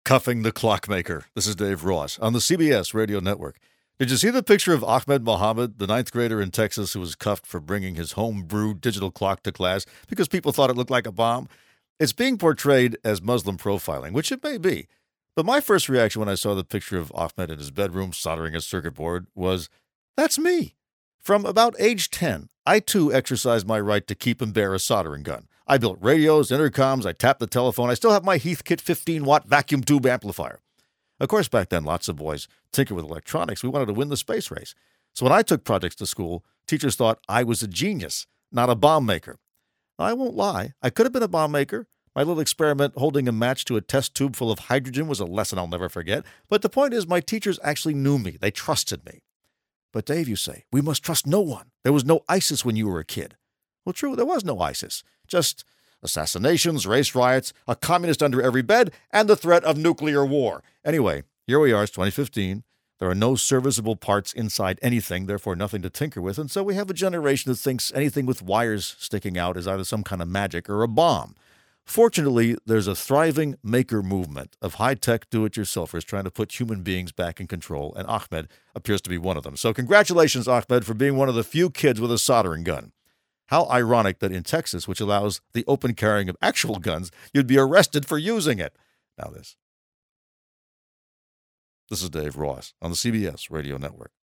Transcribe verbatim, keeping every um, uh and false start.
Cuffing the Clockmaker. This is Dave Ross on the C B S Radio Network. Did you see the picture of Ahmed Mohammed, the ninth grader in Texas who was cuffed for bringing his home-brewed digital clock to class because people thought it looked like a bomb? It's being portrayed as Muslim profiling, which it may be. But my first reaction when I saw the picture of Ahmed in his bedroom soldering a circuit board was, that's me. From about age ten, I too exercised my right to keep and bear a soldering gun. I built radios, intercoms, I tapped the telephone. I still have my Heathkit fifteen-watt vacuum tube amplifier. Of course, back then, lots of boys tinker with electronics. We wanted to win the space race. So when I took projects to school, teachers thought I was a genius, not a bomb maker. I won't lie. I could have been a bomb maker. My little experiment holding a match to a test tube full of hydrogen was a lesson I'll never forget. But the point is, my teachers actually knew me. They trusted me. But Dave, you say, we must trust no one. There was no ISIS when you were a kid. Well, true, there was no ISIS. Just assassinations, race riots, a communist under every bed, and the threat of nuclear war. Anyway, here we are, it's twenty fifteen. There are no serviceable parts inside anything, therefore nothing to tinker with, and so we have a generation that thinks anything with wires sticking out is either some kind of magic or a bomb. Fortunately, there's a thriving maker movement of high-tech do-it-yourselfers trying to put human beings back in control, and Ahmed appears to be one of them. So congratulations, Ahmed, for being one of the few kids with a soldering gun. How ironic that in Texas, which allows the open carrying of actual guns, you'd be arrested for using it. Now this. This is Dave Ross on the C B S Radio Network.